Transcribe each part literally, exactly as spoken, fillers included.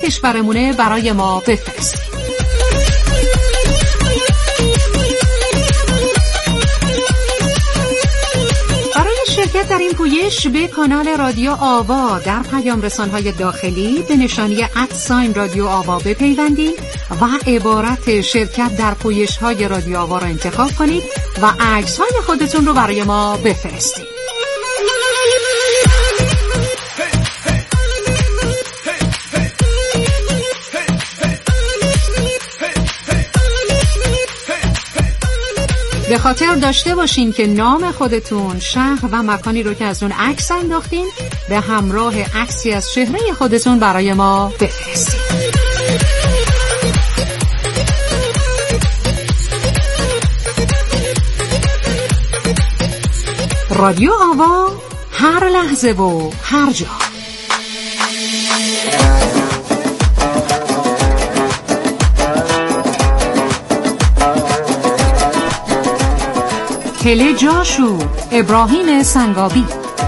کشورمونه برای ما بفرستید. شرکت در این پویش به کانال رادیو آوا در پیام رسانهای داخلی به نشانی ادساین رادیو آوا بپیوندید و عبارت شرکت در پویش‌های رادیو آوا را انتخاب کنید و عکس‌های خودتون رو برای ما بفرستید. به خاطر داشته باشین که نام خودتون، شهر و مکانی رو که از اون عکس انداختین به همراه عکسی از چهره خودتون برای ما بفرستید. رادیو آوا، هر لحظه و هر جا. هله جاشو، ابراهیم سنگابی.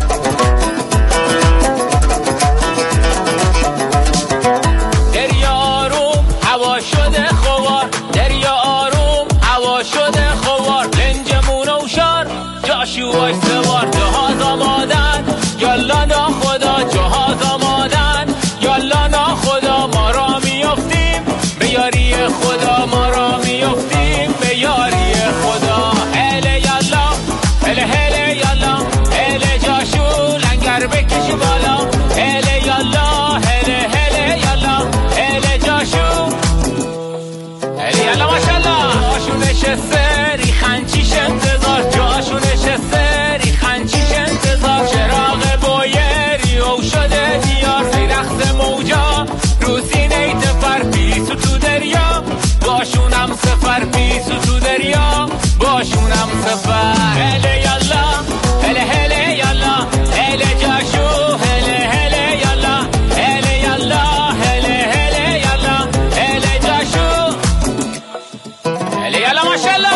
دریا آروم هوا شده خوار، دریا آروم هوا شده خوار، لنجمون و شار جاشو وای سوار، جهاز آمادن یالا نا خدا، جهاز آمادن یالا نا خدا، ما را میافتیم به یاری خدا، ما را میافتیم به یاری خدا. هله هله یالا، هله جاشو لنگر بکشی بالا، هله یالا، هله هله یالا، هله جاشو، هله یالا ماشالله. جاشو نشسته ریخن چیش انتظار، جاشو نشسته ریخن چیش انتظار، چراغ بویری او شده دیار، سیرخت موجا رو سینه تفر، پیسو تو دریا باشونم سفر، پیسو تو دریا باشونم سفر. هله یالا، هله هله یالا، هله جاشو، هله هله یالا، هله یالا، هله هله یالا، هله جاشو، هله یالا ماشالله.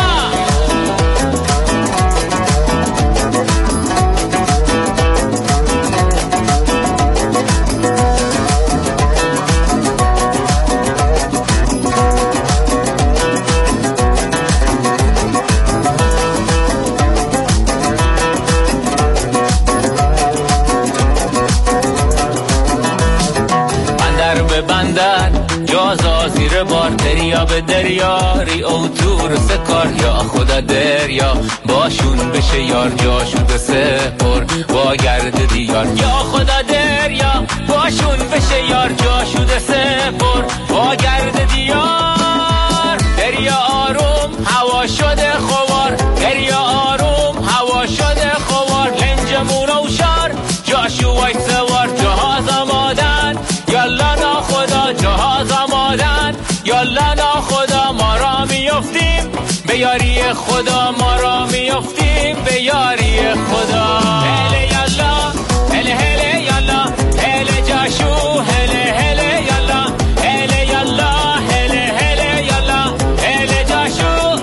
بندر جازا زیر بار، دریا به دریا ری او تور سکار، یا خدا دریا باشون بشه یار، جاشو سپر با گرد دیار، یا خدا دریا باشون بشه یار، جاشو سپر با گرد دیار. دریا آروم هوا شده خوار، دریا آروم هوا شده خوار، لنجمون و شار جاشو وای سوار، جهاز آمادن یالا نا خدا، جهاز آمادن یالا نا خدا، ما را میافتیم به یاری خدا، ما را میافتیم به یاری خدا. هله یالا، هله هله یالا، هله جاشو، هله هله یالا، هله یالا، هله هله یالا، هله جاشو.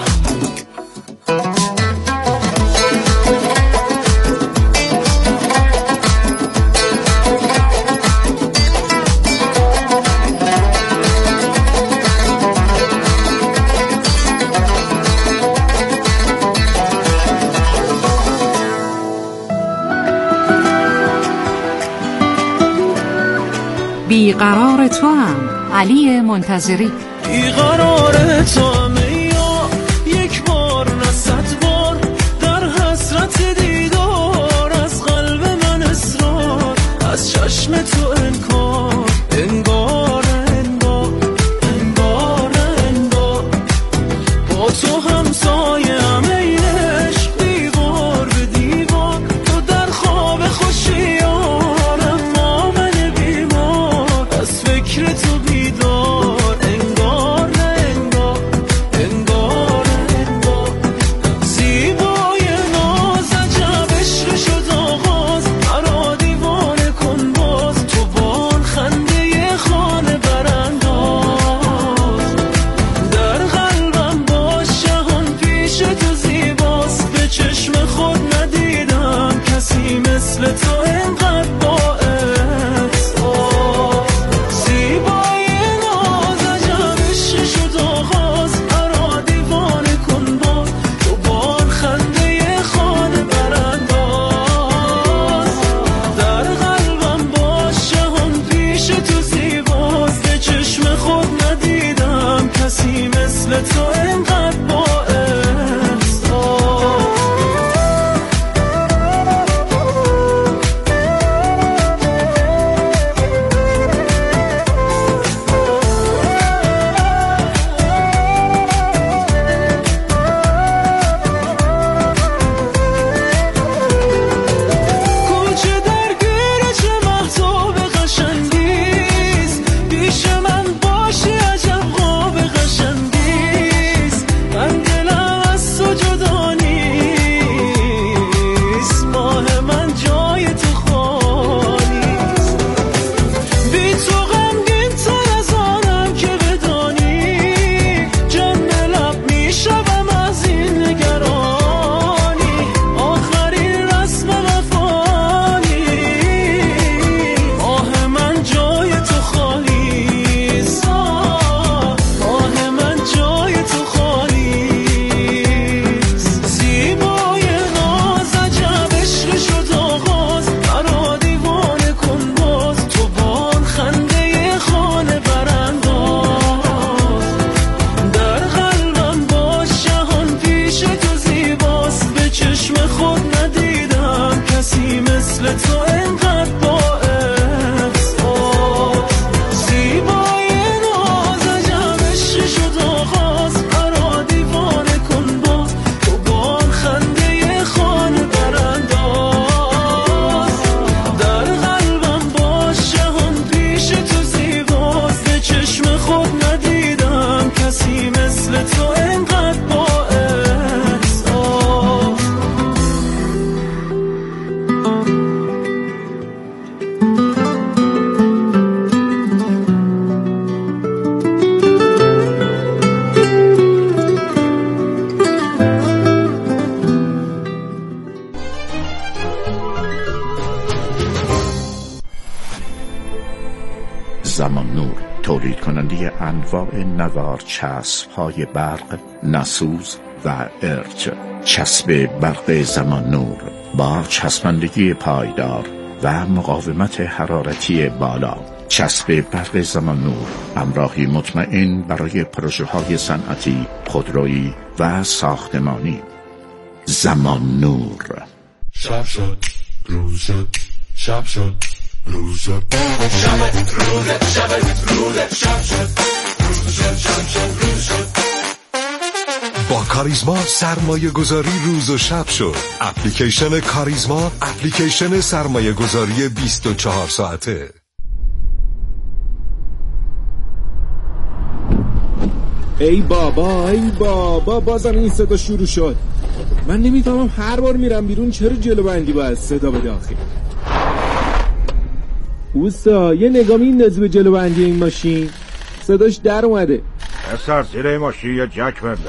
بیقرار تو هم، علی منتظری. بیقرار تو هم یا یک بار نه صد بار، در حسرت دیدار از قلب من اصرار، از چشم تو انکار، انگار انگار انگار انگار، با تو همسایه همه عشق دیوار به دیوار، تو در خواب خوشیارم ما من بیمار، از فکر تو بیدار، انگار نه انگار انگار انگار، زیبای ناز عجب عشق شد آغاز، مرا دیوانه کن باز، تو بان خنده خانه برانداز، در قلبم باش جهان پیش تو زیباست، به چشم خود ندیدم کسی مثل تو انقدر با احساس، زیبای تولید کننده انواع نوار چسب های برق، نسوز و ارج، چسب برق زمان نور با چسبندگی پایدار و مقاومت حرارتی بالا. چسب برق زمان نور همراهی مطمئن برای پروژه های صنعتی، خودرویی و ساختمانی. زمان نور. شب شد، روز شد، شب شد، روز شد، شب روز شب روز شب شد، روز شد، شب شد، روز شد. با کاریزما سرمایه گذاری روز و شب شد. اپلیکیشن کاریزما، اپلیکیشن سرمایه گذاری بیست و چهار ساعته. ای بابا ای بابا بازم این صدا شروع شد. من نمیفهمم هر بار میرم بیرون چرا جلو بندی باید صدا به داخل. اوستا یه نگاه میندازی به جلو بندی این ماشین، صداش در اومده. اصلا زیر این ماشین یه جک بنده.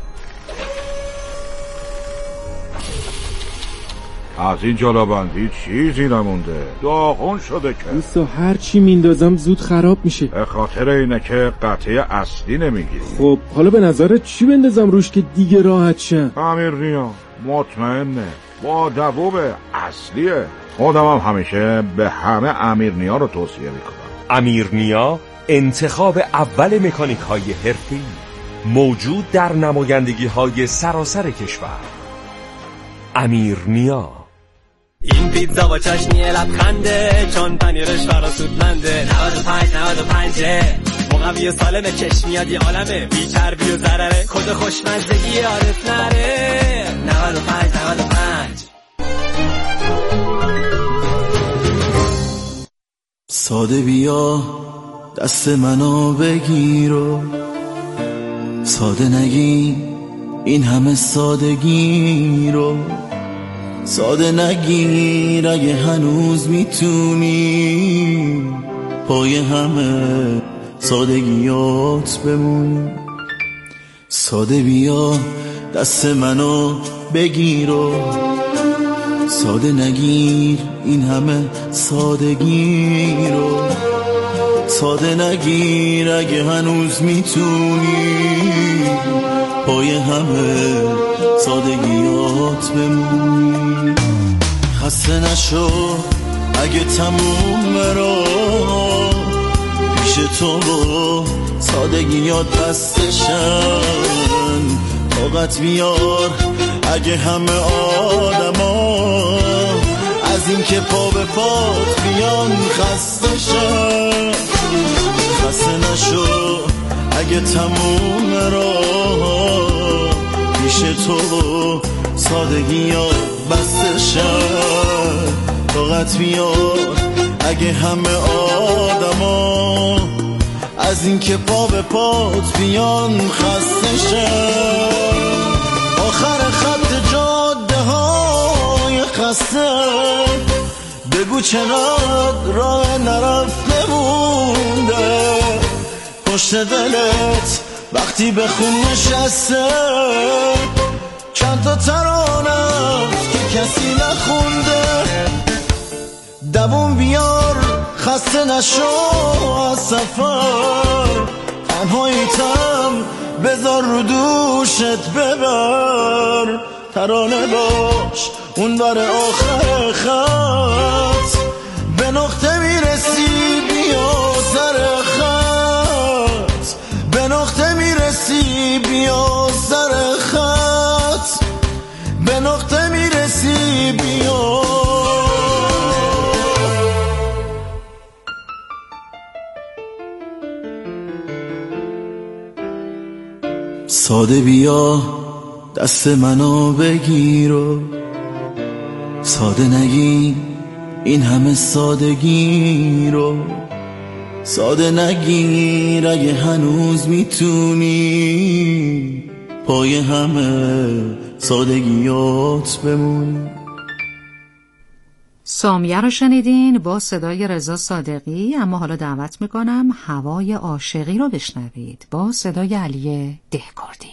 از این جلو بندی چیزی نمونده، داغون شده که. اوستا هر چی میندازم زود خراب میشه. به خاطر اینه که قطعه اصلی نمیگیری. خب حالا به نظرت چی بندازم روش که دیگه راحت شم؟ امیرنیا مطمئنه، با دووب اصلیه. خودم هم همیشه به همه امیرنیا رو توصیه میکنم. امیرنیا انتخاب اول مکانیک های حرفه‌ای، موجود در نمایندگی های سراسر کشور. امیرنیا. این پیتزا با چاشنی لبخنده، چون پنیرش فراسودمنده. نود و پنج نود و پنج مقوی و سالمه، چشم میاد یه عالمه، بی چربی و ضرره، کد خوشمزگی عارف نره. نود و پنج نود و پنج. ساده بیا دست منو بگیر و ساده نگی این همه سادگی رو. ساده نگیر اگه هنوز میتونی، پای همه سادگیات بمون. ساده بیا دست منو بگیر و ساده نگیر این همه سادگی رو. ساده نگیر اگه هنوز میتونی، پای همه سادگیات بمونی. خسته نشو اگه تموم مرا، پیش تو و سادگیات بستشن. طاقت بیار اگه همه آدما از این که پا به پات بیان خستشن. خسته نشو اگه تموم راه، پیش تو سادگیات بستشن. طاقت بیار اگه همه آدما از این که پا به پات بیان خستشن. آخر خط جاده های خسته بگو چقدر راه نرفته مونده. پشت دلت وقتی به خون نشسته چند تا ترانه که کسی نخونده. دووم بیار خسته نشو از سفر، تنهاییتم بذار رو دوشت ببر. ترانه باش اون بر آخر خط، به نقطه میرسی بیا سر خط. به نقطه میرسی بیا سر خط. به نقطه میرسی بیا. ساده بیا دست منو بگیر و ساده نگی این همه سادگی رو. ساده نگیر اگه هنوز میتونی، پای همه سادگیات بمون. سامیه رو شنیدین با صدای رضا صادقی. اما حالا دعوت میکنم هوای عاشقی رو بشنوید با صدای علی دهکردی.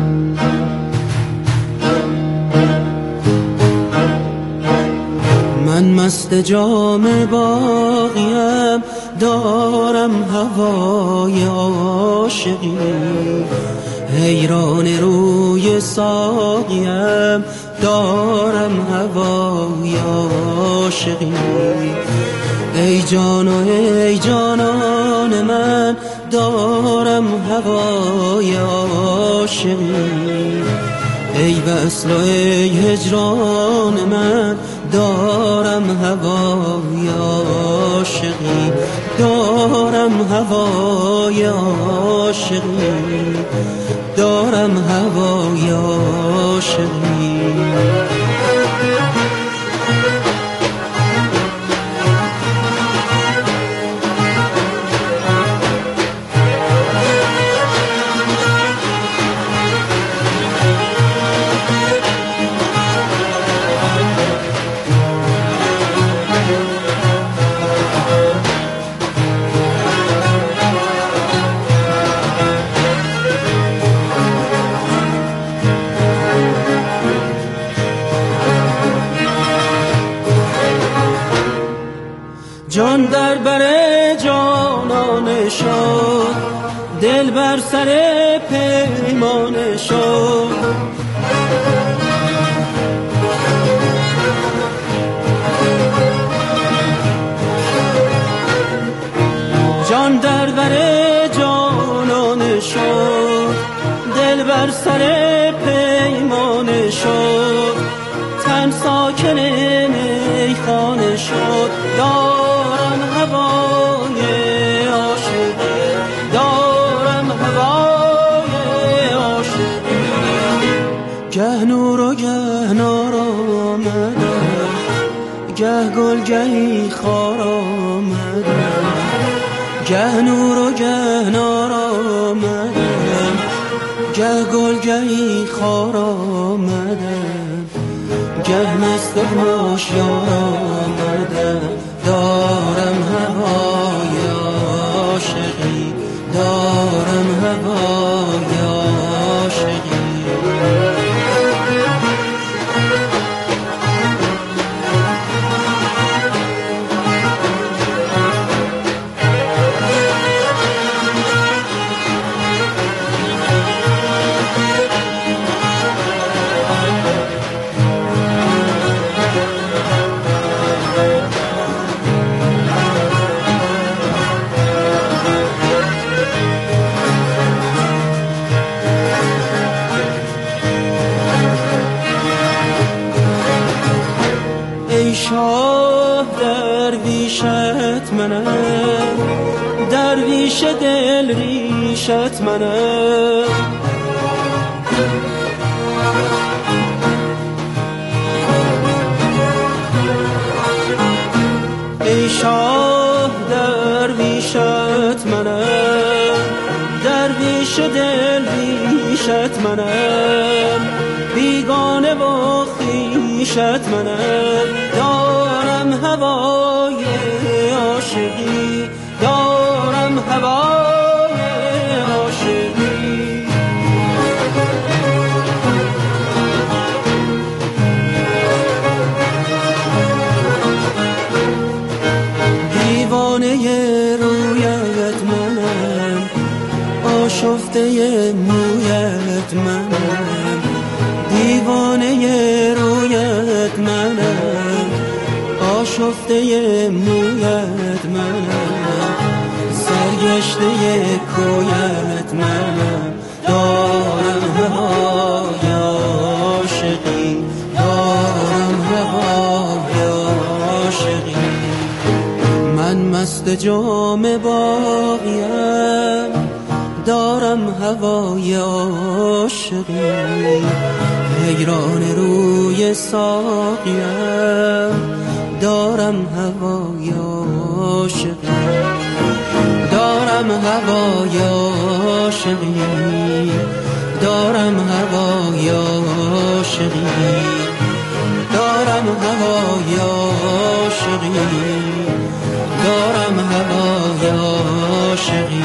من من مست جام باقیم دارم هوای عاشقی، حیران روی ساقیم دارم هوای عاشقی. ای جان و ای جانان من دارم هوای عاشقی، ای وصل و ای هجران من دارم هوای عاشقی، دارم هوای عاشقی، دارم هوای عاشقی. جان در بر جانان شد، دل بر سر پیمان شد. جان در بر جانان شد، دل بر سر پیمان شد. تن ساکن میخانه شد، دارم هوای عاشقی، دارم هوای عاشقی. گه نور و گه نار آمده، گه گل گهی خار آمده. گه نور و گه نار آمده، گه گل گهی خار آمده. گه مست و هوشیار آمده، دارم هوای عاشقی، دارم هوای عاشقی. ای شاه درویشت منم، درویش دل ریشت منم. ای شاه درویشت منم، درویش دل ریشت منم. بیگانه و خویشت منم، دارم هوای عاشقی، دارم هوای عاشقی. دیوانه رویت منم، آشفته مویت منم. دیوانه رویت منم، آشفته مویت منم. سرگشته کویت منم، دارم هوای عاشقی، دارم هوای عاشقی. من مست جام باقیم دارم هوای عاشقی، حیران روی ساقیم دارم هوای عاشقی، دارم هوای عاشقی، دارم هوای عاشقی، دارم هوای عاشقی، دارم هوای عاشقی.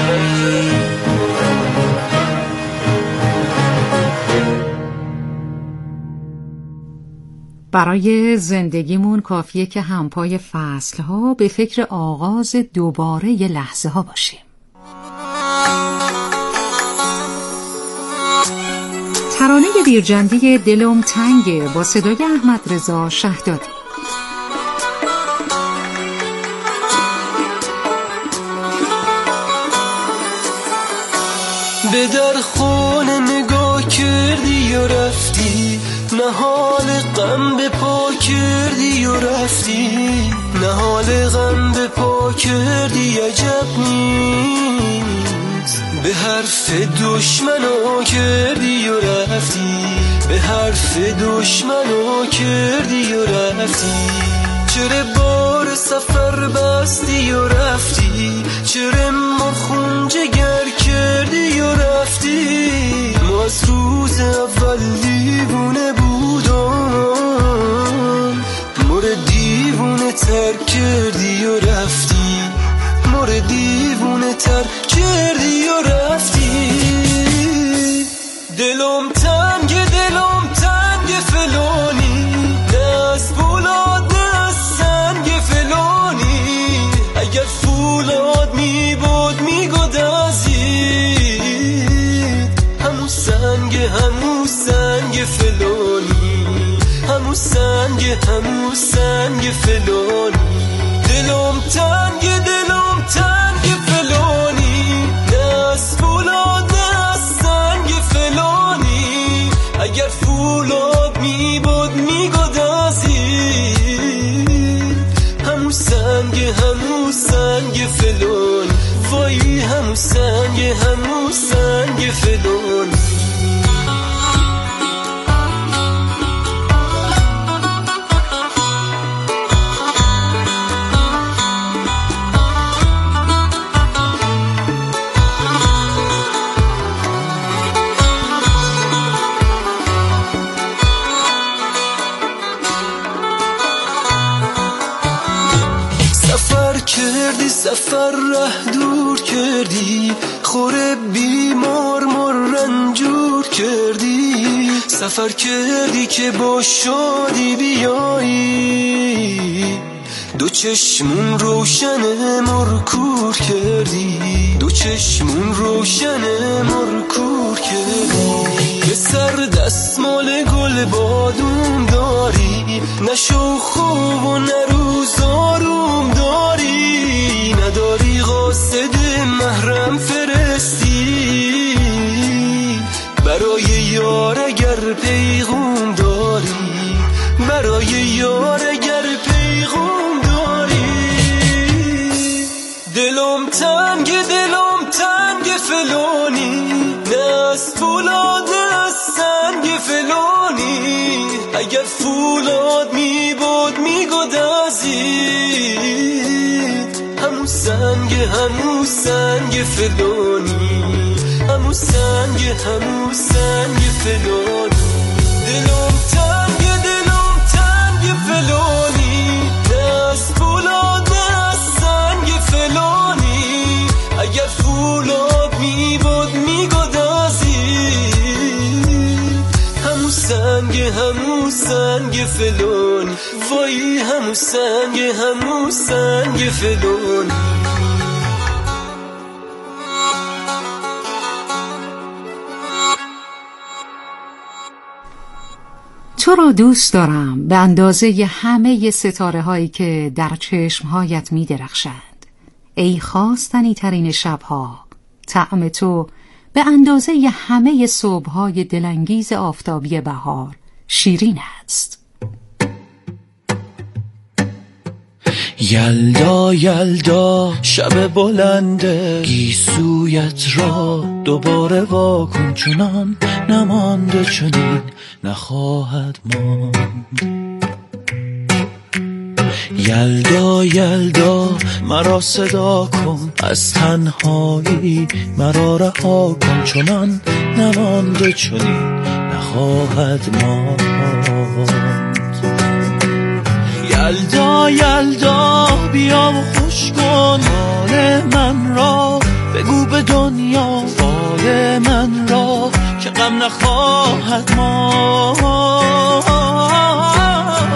برای زندگیمون کافیه که همپای فصلها به فکر آغاز دوباره یه لحظه ها باشیم. ترانه بیرجندی دلم تنگه با صدای احمد رضا شهدادی. به در خونه نگاه کردی و رفتی، نهال غم به پا کردی و رفتی، نهال غم به پا کردی عجب نیست. به حرف دشمنو کردی و رفتی، به حرف دشمنو کردی و رفتی. چرا بار سفر بستی و رفتی، چرا مرخون جگر کردی و رفتی. ما از روز اول دیوونه بودم، مورد دیوونه تر کردی و رفتی، مورد دیوونه تر کردی و رفتی. دلم تنگ دلم تنگ فلانی، دست فولاد دست سنگ فلانی. اگر فولاد می بود می گدازید، همون سنگ همون سنگ فلانی، همون سنگ همون سنگ فلانی. دلم تنگ دلم تنگ فلانی، دست فولاد دست سنگ فلانی. اگر فولاد می بود می گدازید، همون سنگ همون سنگ فلانی. وای همون سنگ همون سنگ فلانی. کردی سفر ره دور کردی، خوره بیمار مر رنجور کردی. سفر کردی که با شادی بیایی، دو چشمون روشن مرکور کردی، دو چشمون روشن مرکور کردی. به سر دستمال گل بادوم داری، نشو خوب و نروز آروم داری. نداری قاصد محرم فرستی، برای یار اگر پیغوم داری، برای یار اگر پیغوم داری. دلم تنگ دلم تنگ فلانی، دست فولاد دست سنگ فلانی. اگر فولاد می بود می گدازید، همون سنگ همون سنگ فلانی، همون سنگ همون سنگ فلانی. دلم تنگ دلم تنگ فلانی، دست فولاد دست سنگ فلانی. اگر فولاد می بود می گدازید، همون سنگ همون سنگ فلانی. وای همون سنگ همون سنگ فلانی. تو رو دوست دارم به اندازه ی همه ستاره هایی که در چشمهایت می درخشند. ای خواستنی ترین شبها، طعم تو به اندازه ی همه صبحهای دلانگیز آفتابی بهار شیرین است. یلدا یلدا شب بلنده، گیسویت را دوباره واکن، چنان نمانده چنین نخواهد ماند. یلدا یلدا مرا صدا کن، از تنهایی مرا رها کن، چنان نمانده چنین نخواهد ماند. یلدا یلدا بیا و خوش کن حال من را، بگو به دنیا حال من را که غم نخواهد ماند.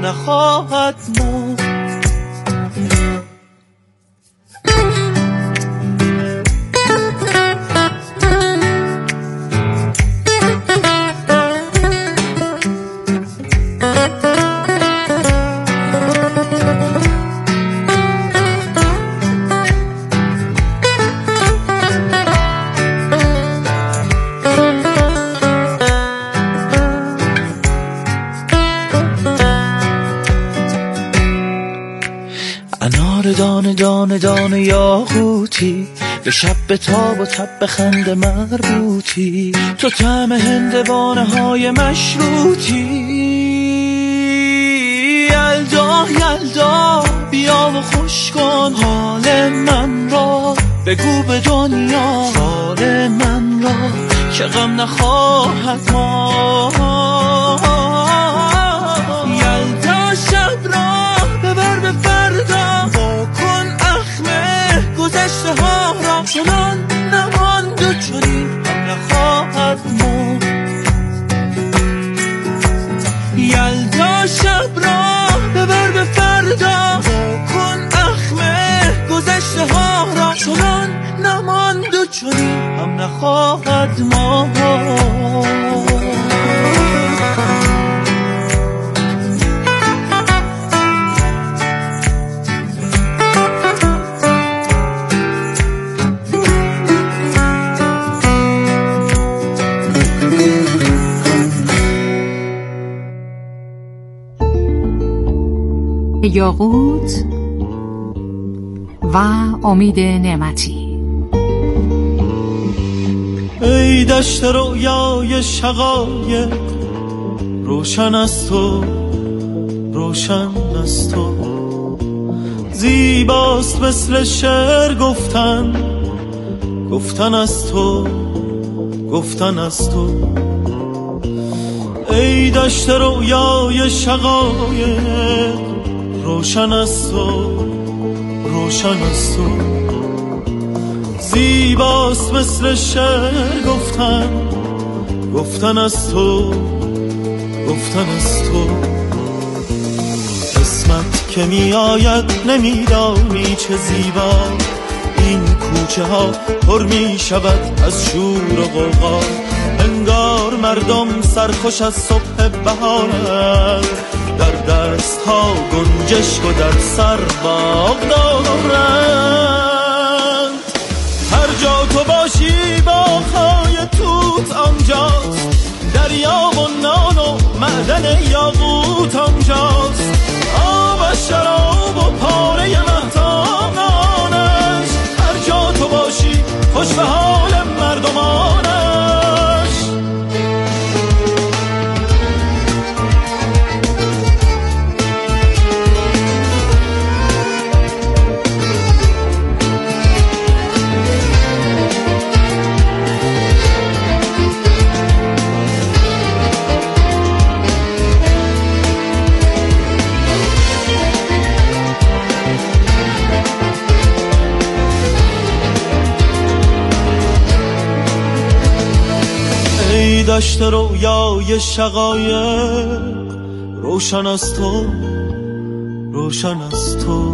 نخواهد مرد. دانه دانه دانه یاقوتی به شب به تاب و تب خنده مربوطی، تو طعم هندوانه های مشروطی. یلدا یلدا بیا و خوش کن حال من را، بگو به دنیا حال من را که غم نخواهد ماند. یلدا شب را ببر به فردا، گذشته ها را چنان نماند و چنین هم نخواهد ماند. یلدا شب را ببر به فردا، کن اخمه گذشته ها را چنان نماند و چنین هم نخواهد ماند. یاقوت و امید نعمتی. ای دشت رویای شقایق، روشن از تو روشن از تو، زیباست مثل شعر گفتن گفتن از تو گفتن از تو. ای دشت رویای شقایق، روشن از تو روشن از تو، زیباست مثل شعر گفتن گفتن از تو گفتن از تو. قسمت که می آید نمیدانی چه زیبا، این کوچه ها پر می شود از شور و غوغا، انگار مردم سرخوش از صبح بهارند، در دست ها گنجشک و در سر باغ دارند. هر جا تو باشی باغ‌های توت آنجاست، دریا و نان و معدن یاقوت آنجاست، آب و شراب و پاره مهتاب نانش. هر جا تو باشی خوش به حال مردمانش. دشت رویای شقایق، روشن از تو روشن از تو،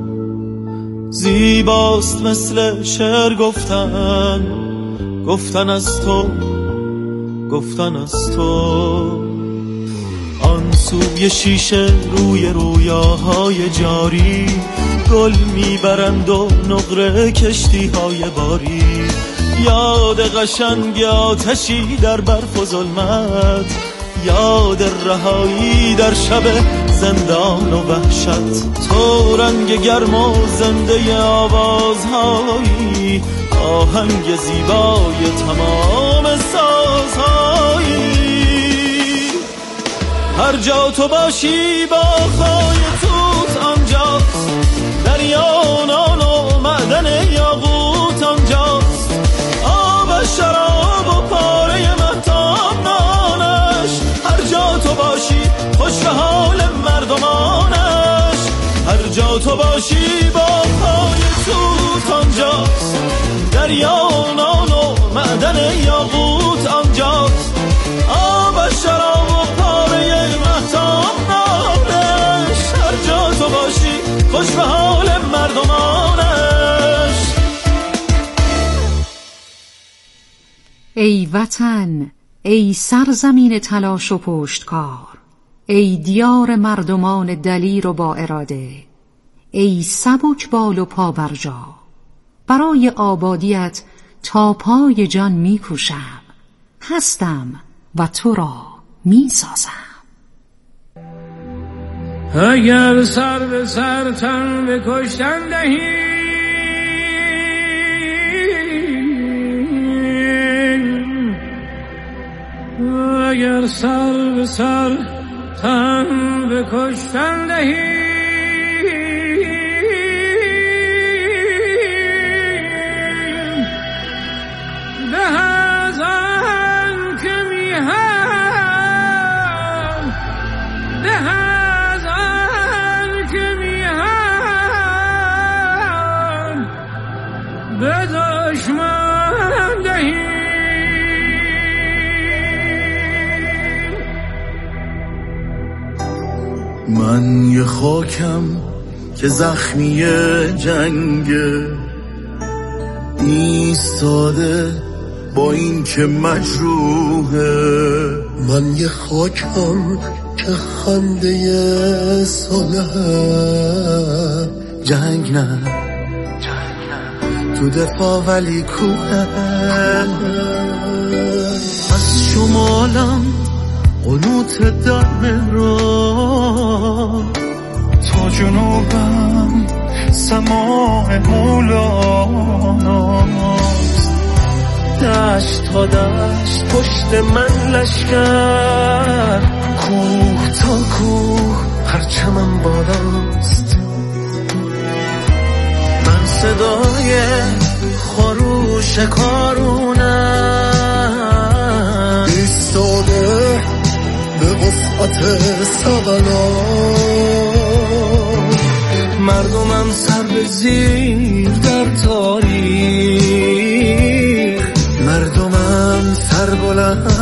زیباست مثل شعر گفتن گفتن از تو گفتن از تو. آن سوی شیشه روی رویاهای جاری، گل میبرند و نقره کشتی های باری. یاد قشنگ آتشی در برف و ظلمت، یاد رهایی در شب زندان و وحشت. تو رنگ گرم و زنده آوازهایی، آهنگ زیبای تمام سازهایی. هر جا تو باشی باغ‌های توت آنجاست، دریا نان و معدن یاقوت آنجاست، آب شراب و پاره مهتاب نانش. هر جا تو باشی خوش به حال مردمانش. هر جا تو باشی باغ‌های توت آنجاست، دریا نان و معدن یاقوت آنجاست، آب شراب و پاره مهتاب نانش. خوش به حال مردمانش. ای وطن، ای سرزمین تلاش و پشتکار، ای دیار مردمان دلیر و با اراده، ای سبک بال و پا برجا، برای آبادیت تا پای جان می کوشم، هستم و تو را می سازم. اگر سر به سر تن به کشتن دهی، اگر سر به سر تن به کشتن دهی، به از آن که میهم، به از آن که میهم، به دشمن دهی. من یه خاکم که زخمی جنگه، ایستاده با این که مجروحه. من یه خاکم که خنده صلح، جنگ نه تو دفاع ولی کوه. از شمالم قنوت در مهران، تا جنوبم سماع مولاناست. دشت تا دشت پشت من لشکر، کوه تا کوه پرچمم بالاست. من صدای خروش کارونم، ایستاده به وسعت سبلان. مردمم سر به زیر در تاریخ، مردمم سر بلند